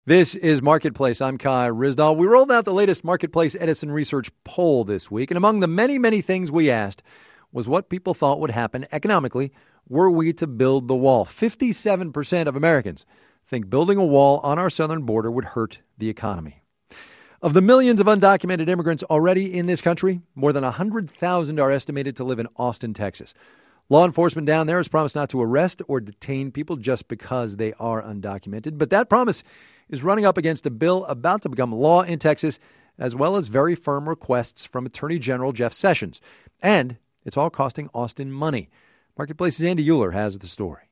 This is Marketplace. I'm Kai Ryssdal. We rolled out the latest Marketplace Edison Research poll this week, and among the many, many things we asked was what people thought would happen economically were we to build the wall. 57% of Americans think building a wall on our southern border would hurt the economy. Of the millions of undocumented immigrants already in this country, more than 100,000 are estimated to live in Austin, Texas. Law enforcement down there has promised not to arrest or detain people just because they are undocumented, but that promise is running up against a bill about to become law in Texas, as well as very firm requests from Attorney General Jeff Sessions. And it's all costing Austin money. Marketplace's Andy Euler has the story.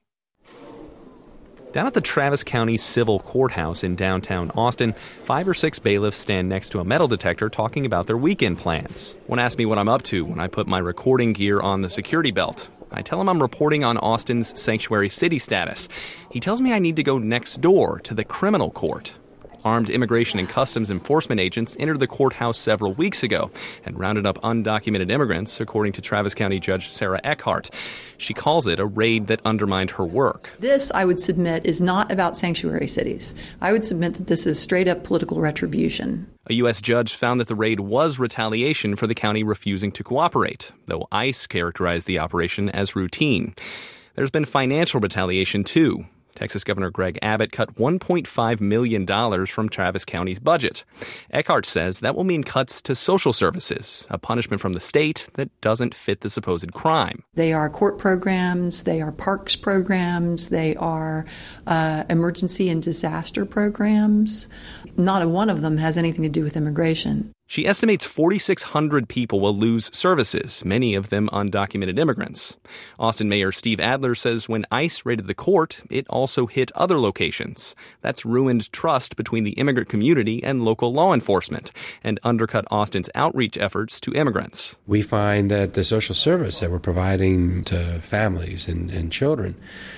Down at the Travis County Civil Courthouse in downtown Austin, 5 or 6 bailiffs stand next to a metal detector talking about their weekend plans. One asks me what I'm up to when I put my recording gear on the security belt. I tell him I'm reporting on Austin's sanctuary city status. He tells me I need to go next door to the criminal court. Armed Immigration and Customs Enforcement agents entered the courthouse several weeks ago and rounded up undocumented immigrants, according to Travis County Judge Sarah Eckhart. She calls it a raid that undermined her work. This, I would submit, is not about sanctuary cities. I would submit that this is straight-up political retribution. A U.S. judge found that the raid was retaliation for the county refusing to cooperate, though ICE characterized the operation as routine. There's been financial retaliation, too. Texas Governor Greg Abbott cut $1.5 million from Travis County's budget. Eckhart says that will mean cuts to social services, a punishment from the state that doesn't fit the supposed crime. They are court programs, they are parks programs, they are emergency and disaster programs. Not a one of them has anything to do with immigration. She estimates 4,600 people will lose services, many of them undocumented immigrants. Austin Mayor Steve Adler says when ICE raided the court, it also hit other locations. That's ruined trust between the immigrant community and local law enforcement and undercut Austin's outreach efforts to immigrants. We find that the social service that we're providing to families and children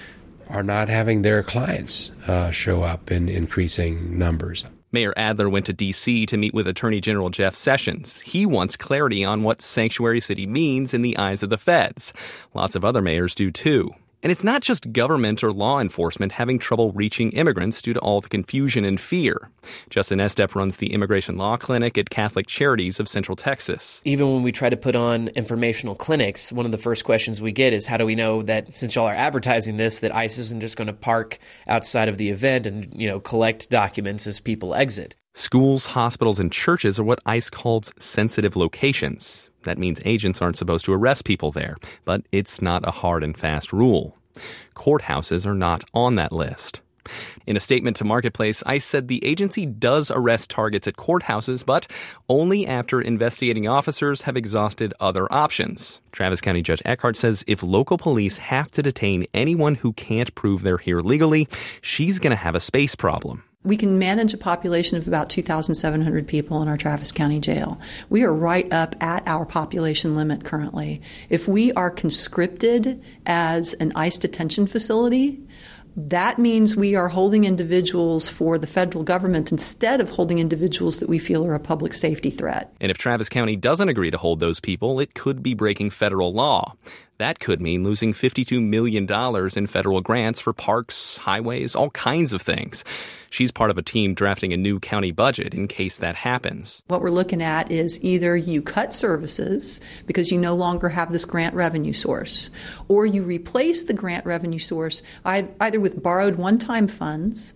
are not having their clients show up in increasing numbers. Mayor Adler went to D.C. to meet with Attorney General Jeff Sessions. He wants clarity on what sanctuary city means in the eyes of the feds. Lots of other mayors do, too. And it's not just government or law enforcement having trouble reaching immigrants due to all the confusion and fear. Justin Estep runs the Immigration Law Clinic at Catholic Charities of Central Texas. Even when we try to put on informational clinics, one of the first questions we get is, how do we know that, since y'all are advertising this, that ICE isn't just going to park outside of the event and, collect documents as people exit? Schools, hospitals, and churches are what ICE calls sensitive locations. That means agents aren't supposed to arrest people there, but it's not a hard and fast rule. Courthouses are not on that list. In a statement to Marketplace, ICE said the agency does arrest targets at courthouses, but only after investigating officers have exhausted other options. Travis County Judge Eckhart says if local police have to detain anyone who can't prove they're here legally, she's going to have a space problem. We can manage a population of about 2,700 people in our Travis County Jail. We are right up at our population limit currently. If we are conscripted as an ICE detention facility, that means we are holding individuals for the federal government instead of holding individuals that we feel are a public safety threat. And if Travis County doesn't agree to hold those people, it could be breaking federal law. That could mean losing $52 million in federal grants for parks, highways, all kinds of things. She's part of a team drafting a new county budget in case that happens. What we're looking at is either you cut services because you no longer have this grant revenue source, or you replace the grant revenue source either with borrowed one-time funds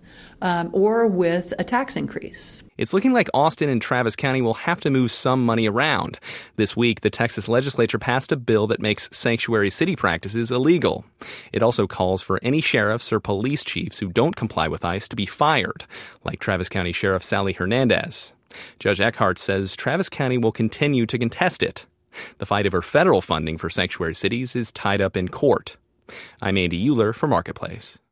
or with a tax increase. It's looking like Austin and Travis County will have to move some money around. This week, the Texas legislature passed a bill that makes sanctuary city practices illegal. It also calls for any sheriffs or police chiefs who don't comply with ICE to be fired, like Travis County Sheriff Sally Hernandez. Judge Eckhart says Travis County will continue to contest it. The fight over federal funding for sanctuary cities is tied up in court. I'm Andy Euler for Marketplace.